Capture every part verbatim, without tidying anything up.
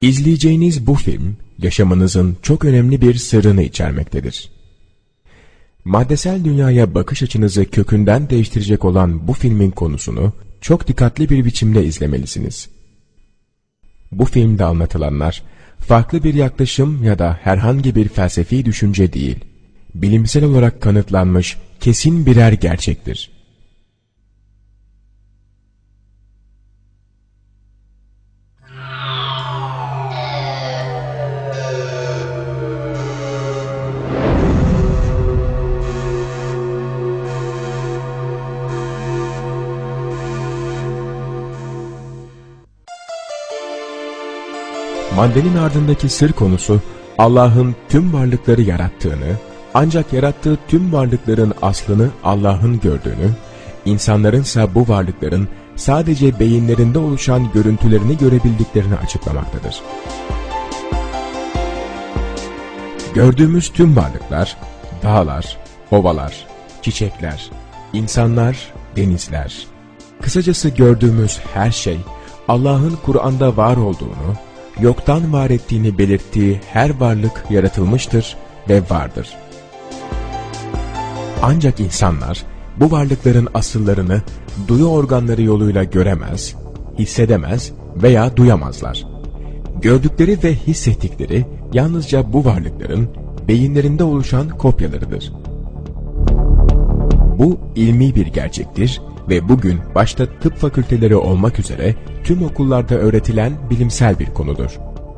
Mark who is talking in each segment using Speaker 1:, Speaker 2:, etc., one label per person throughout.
Speaker 1: İzleyeceğiniz bu film, yaşamınızın çok önemli bir sırrını içermektedir. Maddesel dünyaya bakış açınızı kökünden değiştirecek olan bu filmin konusunu çok dikkatli bir biçimde izlemelisiniz. Bu filmde anlatılanlar, farklı bir yaklaşım ya da herhangi bir felsefi düşünce değil, bilimsel olarak kanıtlanmış kesin birer gerçektir. Maddenin ardındaki sır konusu, Allah'ın tüm varlıkları yarattığını, ancak yarattığı tüm varlıkların aslını Allah'ın gördüğünü, insanlarınsa bu varlıkların sadece beyinlerinde oluşan görüntülerini görebildiklerini açıklamaktadır. Gördüğümüz tüm varlıklar, dağlar, ovalar, çiçekler, insanlar, denizler, kısacası gördüğümüz her şey, Allah'ın Kur'an'da var olduğunu, yoktan var ettiğini belirttiği her varlık yaratılmıştır ve vardır. Ancak insanlar bu varlıkların asıllarını duyu organları yoluyla göremez, hissedemez veya duyamazlar. Gördükleri ve hissettikleri yalnızca bu varlıkların beyinlerinde oluşan kopyalarıdır. Bu ilmi bir gerçektir ve bugün başta tıp fakülteleri olmak üzere tüm okullarda öğretilen bilimsel bir konudur.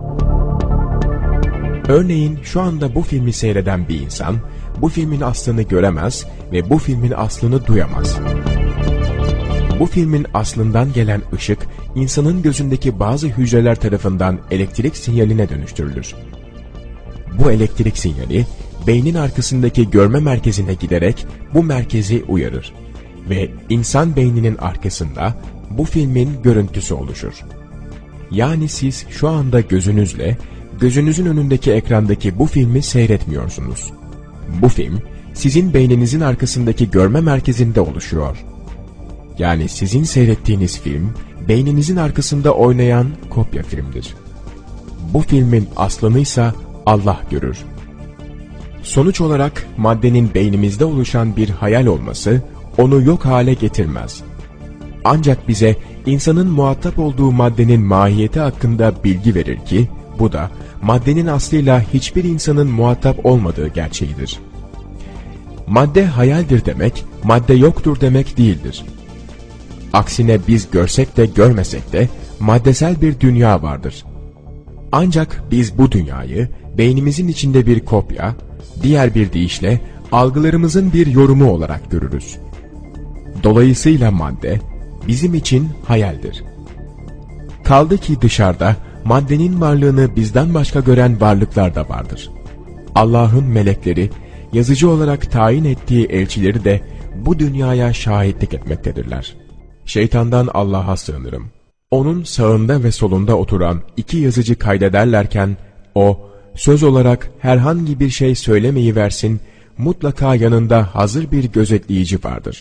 Speaker 1: Örneğin şu anda bu filmi seyreden bir insan, bu filmin aslını göremez ve bu filmin aslını duyamaz. Bu filmin aslından gelen ışık, insanın gözündeki bazı hücreler tarafından elektrik sinyaline dönüştürülür. Bu elektrik sinyali, beynin arkasındaki görme merkezine giderek bu merkezi uyarır. Ve insan beyninin arkasında bu filmin görüntüsü oluşur. Yani siz şu anda gözünüzle, gözünüzün önündeki ekrandaki bu filmi seyretmiyorsunuz. Bu film, sizin beyninizin arkasındaki görme merkezinde oluşuyor. Yani sizin seyrettiğiniz film, beyninizin arkasında oynayan kopya filmdir. Bu filmin aslını ise Allah görür. Sonuç olarak maddenin beynimizde oluşan bir hayal olması, onu yok hale getirmez. Ancak bize insanın muhatap olduğu maddenin mahiyeti hakkında bilgi verir ki, bu da maddenin aslıyla hiçbir insanın muhatap olmadığı gerçeğidir. Madde hayaldir demek, madde yoktur demek değildir. Aksine biz görsek de görmesek de maddesel bir dünya vardır. Ancak biz bu dünyayı beynimizin içinde bir kopya, diğer bir deyişle algılarımızın bir yorumu olarak görürüz. Dolayısıyla madde bizim için hayaldir. Kaldı ki dışarıda maddenin varlığını bizden başka gören varlıklar da vardır. Allah'ın melekleri, yazıcı olarak tayin ettiği elçileri de bu dünyaya şahitlik etmektedirler. Şeytandan Allah'a sığınırım. Onun sağında ve solunda oturan iki yazıcı kaydederlerken, o söz olarak herhangi bir şey söylemeyi versin, mutlaka yanında hazır bir gözetleyici vardır.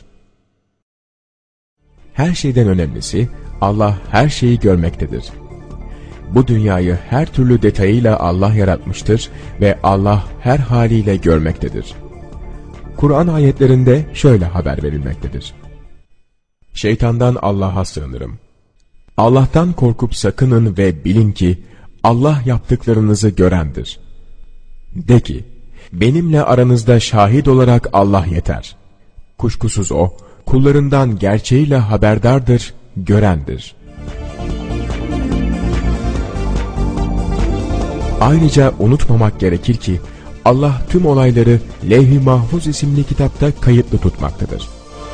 Speaker 1: Her şeyden önemlisi, Allah her şeyi görmektedir. Bu dünyayı her türlü detayıyla Allah yaratmıştır ve Allah her haliyle görmektedir. Kur'an ayetlerinde şöyle haber verilmektedir. Şeytandan Allah'a sığınırım. Allah'tan korkup sakının ve bilin ki Allah yaptıklarınızı görendir. De ki, benimle aranızda şahit olarak Allah yeter. Kuşkusuz O, kullarından gerçeğiyle haberdardır, görendir. Ayrıca unutmamak gerekir ki, Allah tüm olayları Levh-i Mahfuz isimli kitapta kayıtlı tutmaktadır.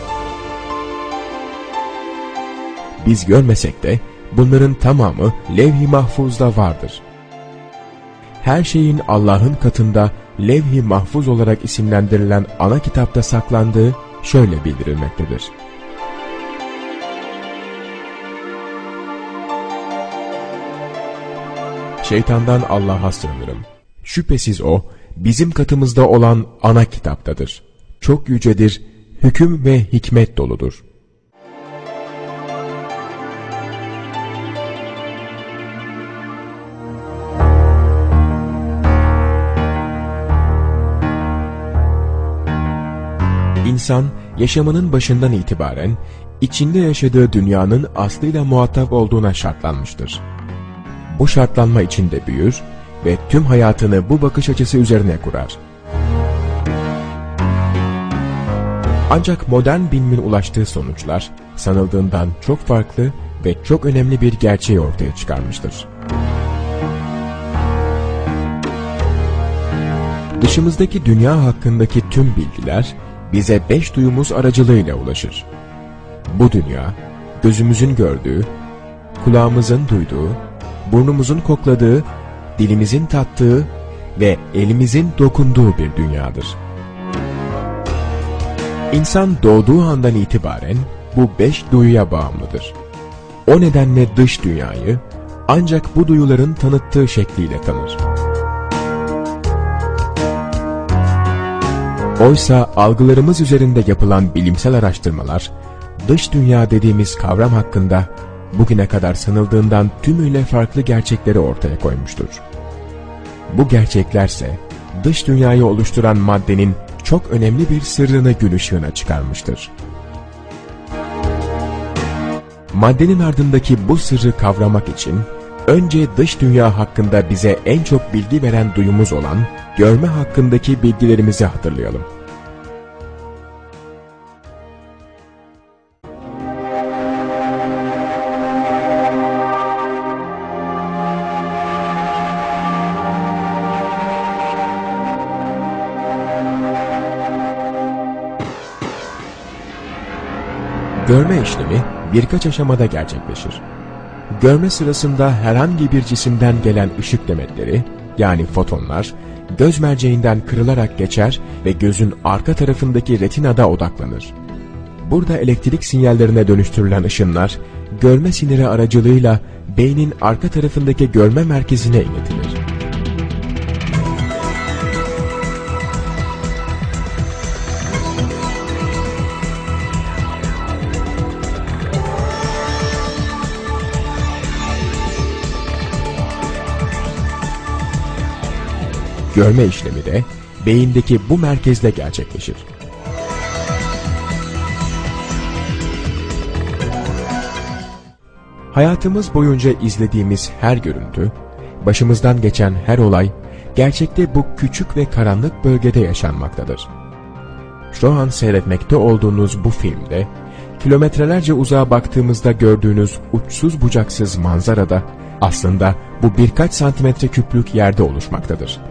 Speaker 1: Biz görmesek de bunların tamamı Levh-i Mahfuz'da vardır. Her şeyin Allah'ın katında Levh-i Mahfuz olarak isimlendirilen ana kitapta saklandığı şöyle bildirilmektedir. Şeytandan Allah'a sığınırım. Şüphesiz o, bizim katımızda olan ana kitaptadır. Çok yücedir, hüküm ve hikmet doludur. insan yaşamının başından itibaren içinde yaşadığı dünyanın aslıyla muhatap olduğuna şartlanmıştır. Bu şartlanma içinde büyür ve tüm hayatını bu bakış açısı üzerine kurar. Ancak modern bilimin ulaştığı sonuçlar sanıldığından çok farklı ve çok önemli bir gerçeği ortaya çıkarmıştır. Dışımızdaki dünya hakkındaki tüm bilgiler bize beş duyumuz aracılığıyla ulaşır. Bu dünya, gözümüzün gördüğü, kulağımızın duyduğu, burnumuzun kokladığı, dilimizin tattığı ve elimizin dokunduğu bir dünyadır. İnsan doğduğu andan itibaren bu beş duyuya bağımlıdır. O nedenle dış dünyayı ancak bu duyuların tanıttığı şekliyle tanır. Oysa algılarımız üzerinde yapılan bilimsel araştırmalar, dış dünya dediğimiz kavram hakkında bugüne kadar sanıldığından tümüyle farklı gerçekleri ortaya koymuştur. Bu gerçeklerse dış dünyayı oluşturan maddenin çok önemli bir sırrını gün ışığına çıkarmıştır. Maddenin ardındaki bu sırrı kavramak için önce dış dünya hakkında bize en çok bilgi veren duyumuz olan görme hakkındaki bilgilerimizi hatırlayalım. Görme işlemi birkaç aşamada gerçekleşir. Görme sırasında herhangi bir cisimden gelen ışık demetleri, yani fotonlar, göz merceğinden kırılarak geçer ve gözün arka tarafındaki retinada odaklanır. Burada elektrik sinyallerine dönüştürülen ışınlar, görme siniri aracılığıyla beynin arka tarafındaki görme merkezine iletilir. Görme işlemi de beyindeki bu merkezde gerçekleşir. Hayatımız boyunca izlediğimiz her görüntü, başımızdan geçen her olay, gerçekte bu küçük ve karanlık bölgede yaşanmaktadır. Şu an seyretmekte olduğunuz bu filmde, kilometrelerce uzağa baktığımızda gördüğünüz uçsuz bucaksız manzarada, aslında bu birkaç santimetre küplük yerde oluşmaktadır.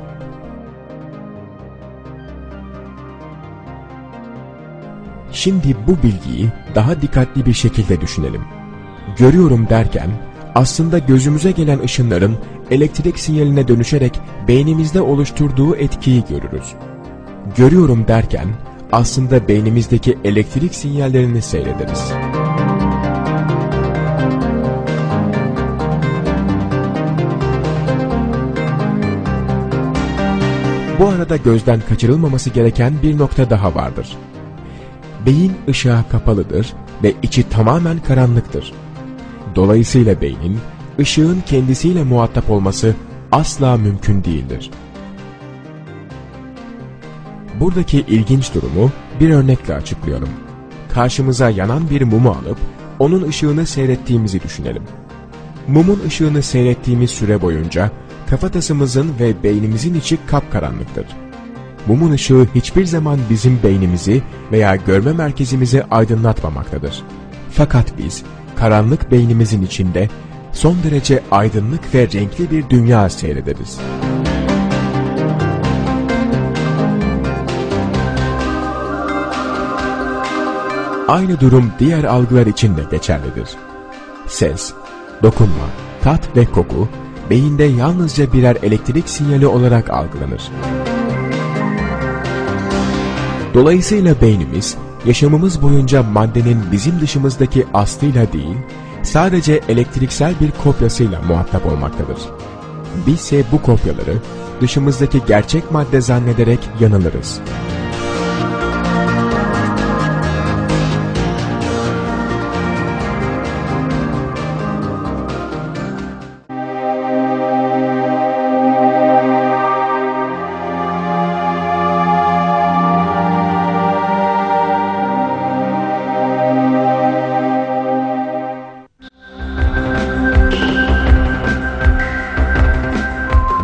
Speaker 1: Şimdi bu bilgiyi daha dikkatli bir şekilde düşünelim. Görüyorum derken, aslında gözümüze gelen ışınların elektrik sinyaline dönüşerek beynimizde oluşturduğu etkiyi görürüz. Görüyorum derken, aslında beynimizdeki elektrik sinyallerini seyrederiz. Bu arada gözden kaçırılmaması gereken bir nokta daha vardır. Beyin ışığa kapalıdır ve içi tamamen karanlıktır. Dolayısıyla beynin, ışığın kendisiyle muhatap olması asla mümkün değildir. Buradaki ilginç durumu bir örnekle açıklıyorum. Karşımıza yanan bir mumu alıp, onun ışığını seyrettiğimizi düşünelim. Mumun ışığını seyrettiğimiz süre boyunca, kafatasımızın ve beynimizin içi kapkaranlıktır. Mumun ışığı hiçbir zaman bizim beynimizi veya görme merkezimizi aydınlatmamaktadır. Fakat biz, karanlık beynimizin içinde son derece aydınlık ve renkli bir dünya seyrederiz. Aynı durum diğer algılar için de geçerlidir. Ses, dokunma, tat ve koku, beyinde yalnızca birer elektrik sinyali olarak algılanır. Dolayısıyla beynimiz, yaşamımız boyunca maddenin bizim dışımızdaki aslıyla değil, sadece elektriksel bir kopyasıyla muhatap olmaktadır. Bizse bu kopyaları dışımızdaki gerçek madde zannederek yanılırız.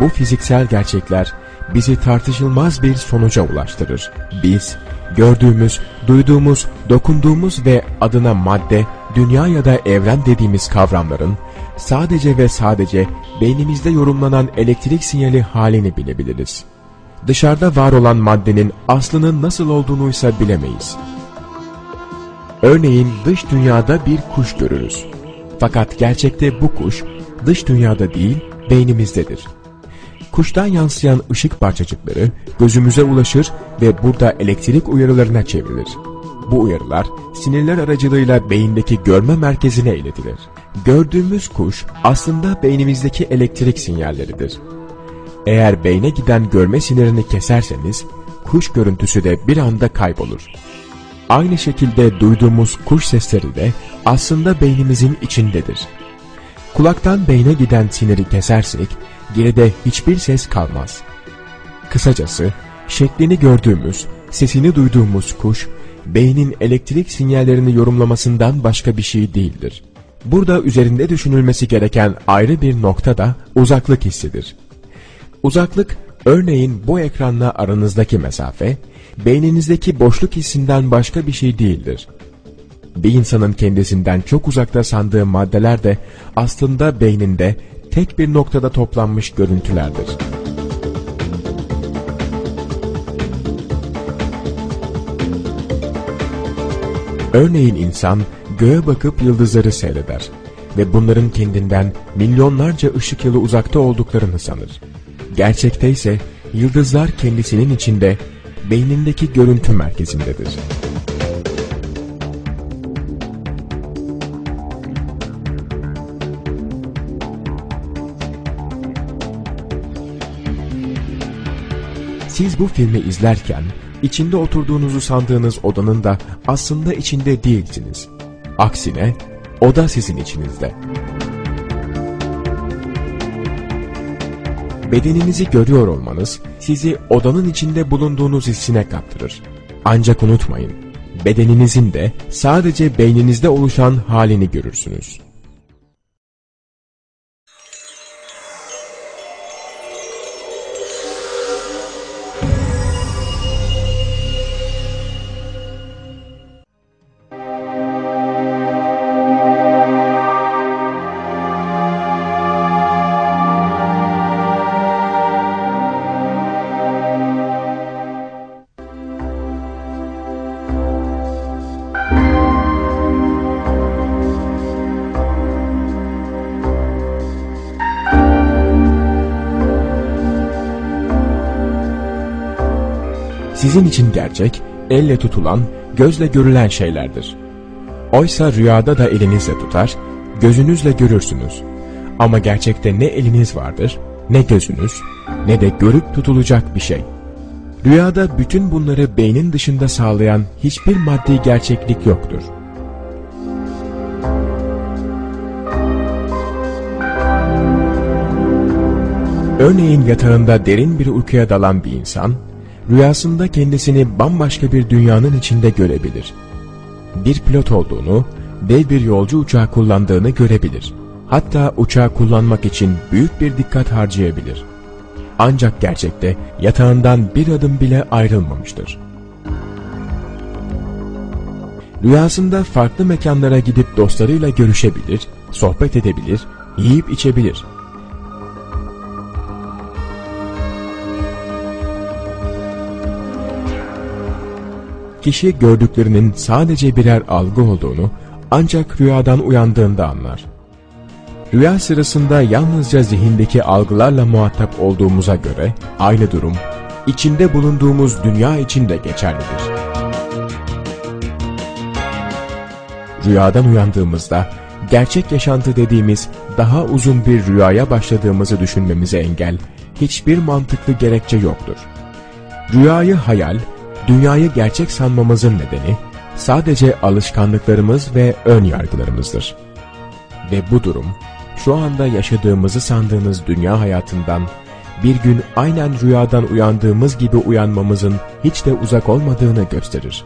Speaker 1: bu fiziksel gerçekler bizi tartışılmaz bir sonuca ulaştırır. Biz, gördüğümüz, duyduğumuz, dokunduğumuz ve adına madde, dünya ya da evren dediğimiz kavramların sadece ve sadece beynimizde yorumlanan elektrik sinyali halini bilebiliriz. Dışarıda var olan maddenin aslının nasıl olduğunu ise bilemeyiz. Örneğin dış dünyada bir kuş görürüz. Fakat gerçekte bu kuş dış dünyada değil, beynimizdedir. Kuştan yansıyan ışık parçacıkları gözümüze ulaşır ve burada elektrik uyarılarına çevrilir. Bu uyarılar sinirler aracılığıyla beyindeki görme merkezine iletilir. Gördüğümüz kuş aslında beynimizdeki elektrik sinyalleridir. Eğer beyne giden görme sinirini keserseniz kuş görüntüsü de bir anda kaybolur. Aynı şekilde duyduğumuz kuş sesleri de aslında beynimizin içindedir. Kulaktan beyne giden siniri kesersek geride hiçbir ses kalmaz. Kısacası şeklini gördüğümüz, sesini duyduğumuz kuş beynin elektrik sinyallerini yorumlamasından başka bir şey değildir. Burada üzerinde düşünülmesi gereken ayrı bir nokta da uzaklık hissidir. Uzaklık, örneğin bu ekranla aranızdaki mesafe, beyninizdeki boşluk hissinden başka bir şey değildir. Bir insanın kendisinden çok uzakta sandığı maddeler de aslında beyninde tek bir noktada toplanmış görüntülerdir. Örneğin insan göğe bakıp yıldızları seyreder ve bunların kendinden milyonlarca ışık yılı uzakta olduklarını sanır. Gerçekte ise yıldızlar kendisinin içinde, beynindeki görüntü merkezindedir. Siz bu filmi izlerken içinde oturduğunuzu sandığınız odanın da aslında içinde değilsiniz. Aksine oda sizin içinizde. Bedeninizi görüyor olmanız sizi odanın içinde bulunduğunuz hissine kaptırır. Ancak unutmayın, bedeninizin de sadece beyninizde oluşan halini görürsünüz. Sizin için gerçek, elle tutulan, gözle görülen şeylerdir. Oysa rüyada da elinizle tutar, gözünüzle görürsünüz. Ama gerçekte ne eliniz vardır, ne gözünüz, ne de görüp tutulacak bir şey. Rüyada bütün bunları beynin dışında sağlayan hiçbir maddi gerçeklik yoktur. Örneğin yatağında derin bir uykuya dalan bir insan, rüyasında kendisini bambaşka bir dünyanın içinde görebilir. Bir pilot olduğunu, dev bir yolcu uçağı kullandığını görebilir. Hatta uçağı kullanmak için büyük bir dikkat harcayabilir. Ancak gerçekte yatağından bir adım bile ayrılmamıştır. Rüyasında farklı mekanlara gidip dostlarıyla görüşebilir, sohbet edebilir, yiyip içebilir. Kişi gördüklerinin sadece birer algı olduğunu ancak rüyadan uyandığında anlar. Rüya sırasında yalnızca zihindeki algılarla muhatap olduğumuza göre aynı durum içinde bulunduğumuz dünya için de geçerlidir. Rüyadan uyandığımızda gerçek yaşantı dediğimiz daha uzun bir rüyaya başladığımızı düşünmemize engel hiçbir mantıklı gerekçe yoktur. Rüyayı hayal, dünyayı gerçek sanmamızın nedeni sadece alışkanlıklarımız ve ön yargılarımızdır. Ve bu durum, şu anda yaşadığımızı sandığınız dünya hayatından bir gün aynen rüyadan uyandığımız gibi uyanmamızın hiç de uzak olmadığını gösterir.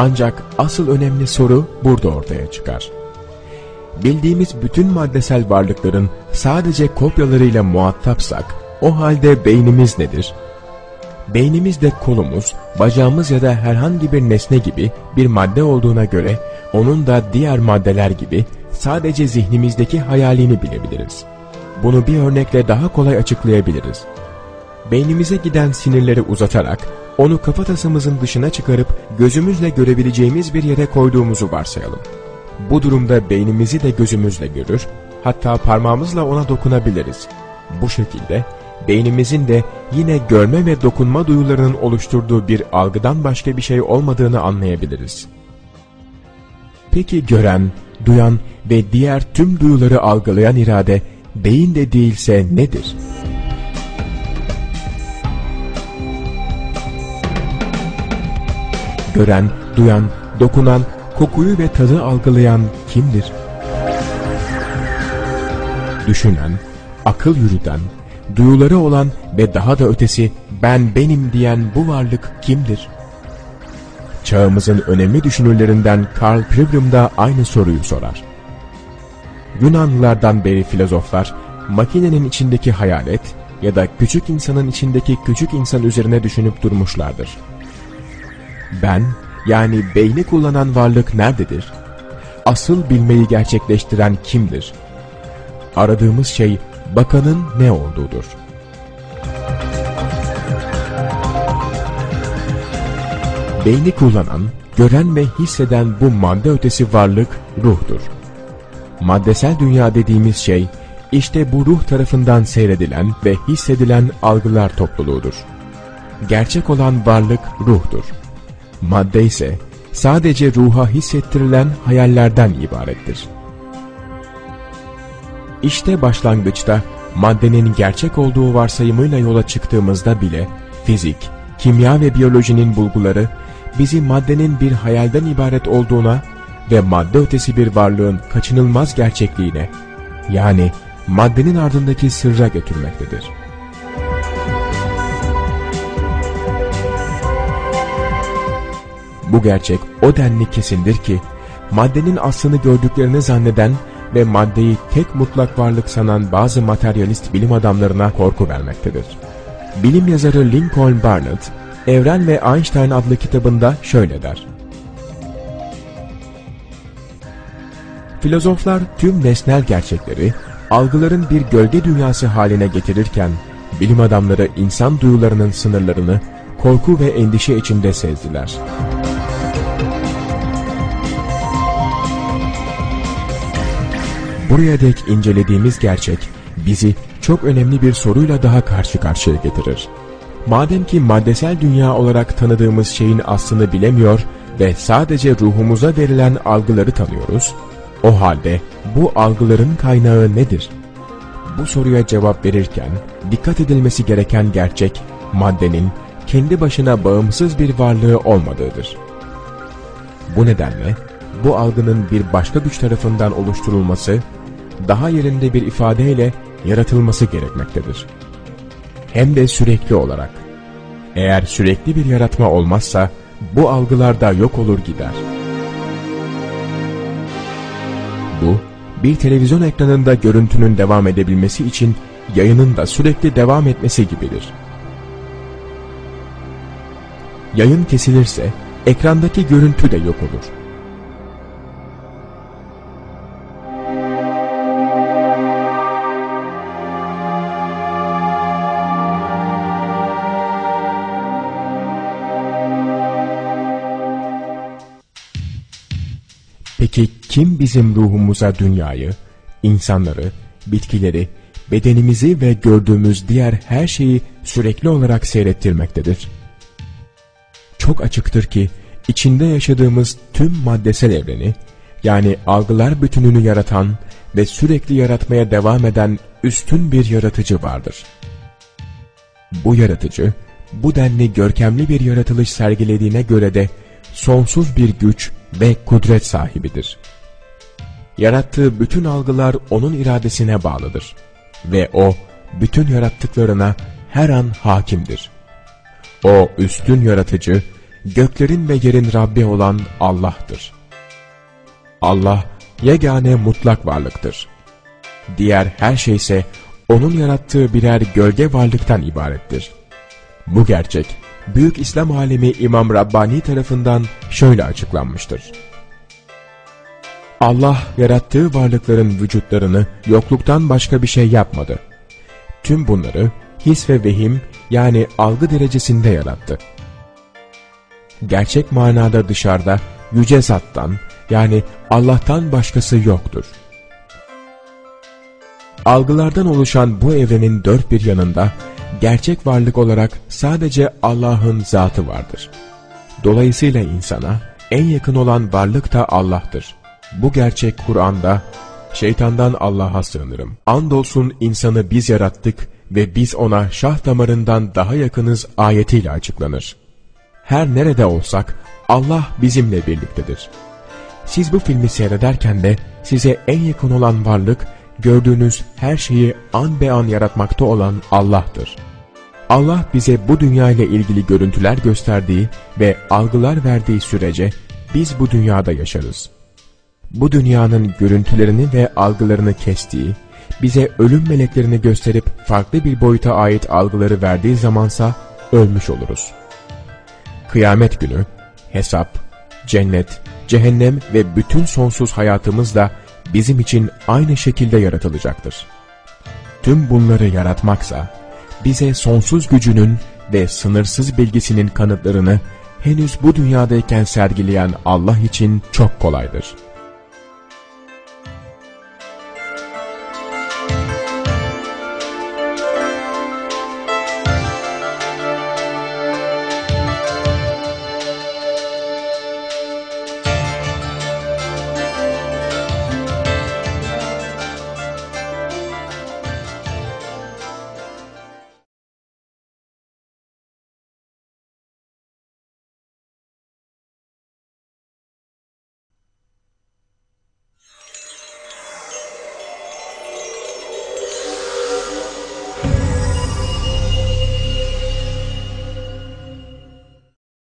Speaker 1: Ancak asıl önemli soru burada ortaya çıkar. Bildiğimiz bütün maddesel varlıkların sadece kopyalarıyla muhatapsak, o halde beynimiz nedir? Beynimiz de kolumuz, bacağımız ya da herhangi bir nesne gibi bir madde olduğuna göre, onun da diğer maddeler gibi sadece zihnimizdeki hayalini bilebiliriz. Bunu bir örnekle daha kolay açıklayabiliriz. Beynimize giden sinirleri uzatarak, onu kafatasımızın dışına çıkarıp gözümüzle görebileceğimiz bir yere koyduğumuzu varsayalım. Bu durumda beynimizi de gözümüzle görür, hatta parmağımızla ona dokunabiliriz. Bu şekilde beynimizin de yine görme ve dokunma duyularının oluşturduğu bir algıdan başka bir şey olmadığını anlayabiliriz. Peki gören, duyan ve diğer tüm duyuları algılayan irade, beyin de değilse nedir? Gören, duyan, dokunan, kokuyu ve tadı algılayan kimdir? Düşünen, akıl yürüten, duyuları olan ve daha da ötesi ben benim diyen bu varlık kimdir? Çağımızın önemli düşünürlerinden Karl Pribram da aynı soruyu sorar. Yunanlılardan beri filozoflar, makinenin içindeki hayalet ya da küçük insanın içindeki küçük insan üzerine düşünüp durmuşlardır. Ben, yani beyni kullanan varlık nerededir? Asıl bilmeyi gerçekleştiren kimdir? Aradığımız şey, bakanın ne olduğudur. Beyni kullanan, gören ve hisseden bu madde ötesi varlık ruhtur. Maddesel dünya dediğimiz şey, işte bu ruh tarafından seyredilen ve hissedilen algılar topluluğudur. Gerçek olan varlık ruhtur. Madde ise sadece ruha hissettirilen hayallerden ibarettir. İşte başlangıçta maddenin gerçek olduğu varsayımıyla yola çıktığımızda bile fizik, kimya ve biyolojinin bulguları bizi maddenin bir hayalden ibaret olduğuna ve madde ötesi bir varlığın kaçınılmaz gerçekliğine, yani maddenin ardındaki sırra götürmektedir. Bu gerçek o denli kesindir ki, maddenin aslını gördüklerini zanneden ve maddeyi tek mutlak varlık sanan bazı materyalist bilim adamlarına korku vermektedir. Bilim yazarı Lincoln Barnett, Evren ve Einstein adlı kitabında şöyle der. Filozoflar tüm nesnel gerçekleri, algıların bir gölge dünyası haline getirirken, bilim adamları insan duyularının sınırlarını korku ve endişe içinde sezdiler. Buraya dek incelediğimiz gerçek, bizi çok önemli bir soruyla daha karşı karşıya getirir. Madem ki maddesel dünya olarak tanıdığımız şeyin aslını bilemiyor ve sadece ruhumuza verilen algıları tanıyoruz, o halde bu algıların kaynağı nedir? Bu soruya cevap verirken dikkat edilmesi gereken gerçek, maddenin kendi başına bağımsız bir varlığı olmadığıdır. Bu nedenle bu algının bir başka güç tarafından oluşturulması, daha yerinde bir ifadeyle yaratılması gerekmektedir. Hem de sürekli olarak. Eğer sürekli bir yaratma olmazsa, bu algılar da yok olur gider. Bu, bir televizyon ekranında görüntünün devam edebilmesi için yayının da sürekli devam etmesi gibidir. Yayın kesilirse, ekrandaki görüntü de yok olur. Peki kim bizim ruhumuza dünyayı, insanları, bitkileri, bedenimizi ve gördüğümüz diğer her şeyi sürekli olarak seyrettirmektedir? Çok açıktır ki içinde yaşadığımız tüm maddesel evreni, yani algılar bütününü yaratan ve sürekli yaratmaya devam eden üstün bir yaratıcı vardır. Bu yaratıcı, bu denli görkemli bir yaratılış sergilediğine göre de sonsuz bir güç ve kudret sahibidir. Yarattığı bütün algılar onun iradesine bağlıdır ve o, bütün yarattıklarına her an hakimdir. O üstün yaratıcı, göklerin ve yerin Rabbi olan Allah'tır. Allah yegane mutlak varlıktır. Diğer her şey ise O'nun yarattığı birer gölge varlıktan ibarettir. Bu gerçek, Büyük İslam alimi İmam Rabbani tarafından şöyle açıklanmıştır. Allah yarattığı varlıkların vücutlarını yokluktan başka bir şey yapmadı. Tüm bunları his ve vehim yani algı derecesinde yarattı. Gerçek manada dışarıda yüce zattan yani Allah'tan başkası yoktur. Algılardan oluşan bu evrenin dört bir yanında gerçek varlık olarak sadece Allah'ın zatı vardır. Dolayısıyla insana en yakın olan varlık da Allah'tır. Bu gerçek Kur'an'da "Şeytandan Allah'a sığınırım. Andolsun insanı biz yarattık ve biz ona şah damarından daha yakınız" ayetiyle açıklanır. Her nerede olsak Allah bizimle birliktedir. Siz bu filmi seyrederken de size en yakın olan varlık, gördüğünüz her şeyi an be an yaratmakta olan Allah'tır. Allah bize bu dünya ile ilgili görüntüler gösterdiği ve algılar verdiği sürece biz bu dünyada yaşarız. Bu dünyanın görüntülerini ve algılarını kestiği, bize ölüm meleklerini gösterip farklı bir boyuta ait algıları verdiği zamansa ölmüş oluruz. Kıyamet günü, hesap, cennet, cehennem ve bütün sonsuz hayatımız da bizim için aynı şekilde yaratılacaktır. Tüm bunları yaratmaksa, bize sonsuz gücünün ve sınırsız bilgisinin kanıtlarını henüz bu dünyadayken sergileyen Allah için çok kolaydır.